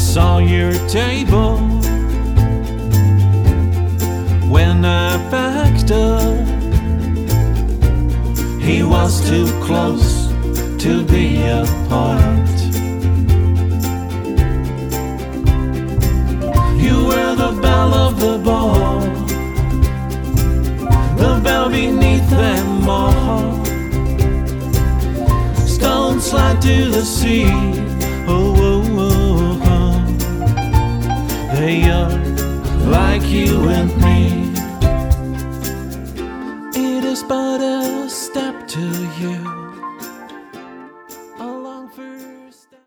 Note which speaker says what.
Speaker 1: saw your table when I packed up. He was too close to be apart. You were the belle of the ball, the bell beneath them all. Stones slide to the sea. Oh, oh, oh, oh. They are like you and me. It is but a step to you.